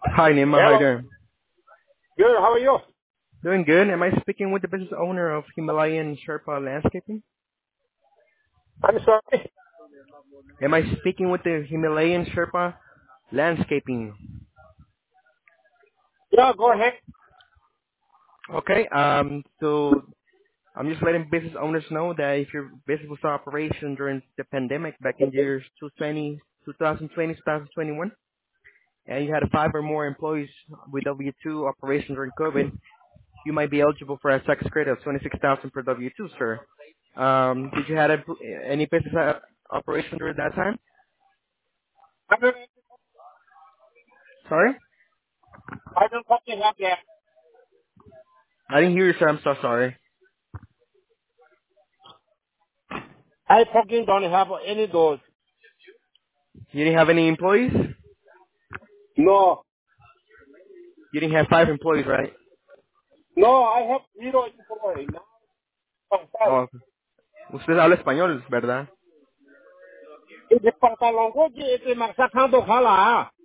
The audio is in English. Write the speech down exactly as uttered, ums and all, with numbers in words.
Hi, Nima. How you Hello. doing? Good. How are you? Doing good. Am I speaking with the business owner of Himalayan Sherpa Landscaping? I'm sorry. Am I speaking with the Himalayan Sherpa Landscaping? Yeah, go ahead. Okay. Um. So I'm just letting business owners know that if your business was in operation during the pandemic back in years two thousand twenty, twenty twenty, twenty twenty-one, and you had five or more employees with W two operations during COVID, you might be eligible for a tax credit of twenty-six thousand per W two, sir. Um, did you have a, any business uh, operation during that time? I don't, Sorry? I don't fucking have that. I didn't hear you, sir. I'm so sorry. I fucking don't have any of those. You didn't have any employees? No. You didn't have five employees, right? No, I have zero employee. Now I'm five. Oh, usted habla español, ¿verdad? It's a pantalon. Oye, este marsacando jala.